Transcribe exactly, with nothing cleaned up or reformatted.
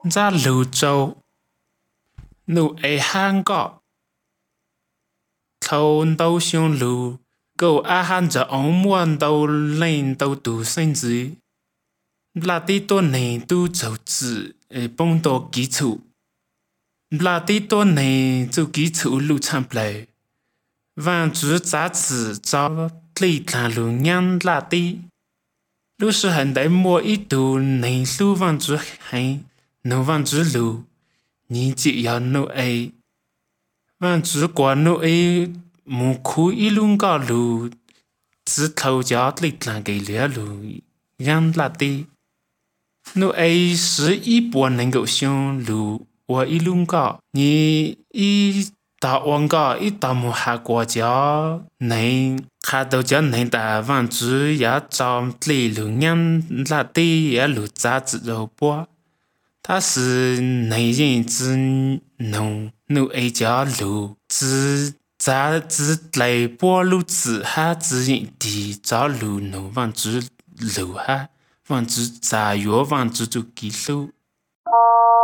ra lưu châu nụ ấy hang gọ thâu đâu xiong lưu cậu a han giờ ông muốn đâu lên đâu tu sinh gì là tí tô này tu châu chữ ấy bông tô kỹ thủ là tí tô này tu kỹ thủ lưu tham plei vạn chữ giá trị cho lý thang lưu nhang là tí lúc是很得摸一度内数万之黑能万之路你只要努力万之过努力木苦一路高路只头家里当给了路让拉的努力是一波能够上路我一路高你一到往高一到木下国家能看到叫能打万之也找理路让拉的也路杂志肉波他是内人之农努力家路之杂之来波路之哈之人地找路农万之路哈万之杂药万之就记录。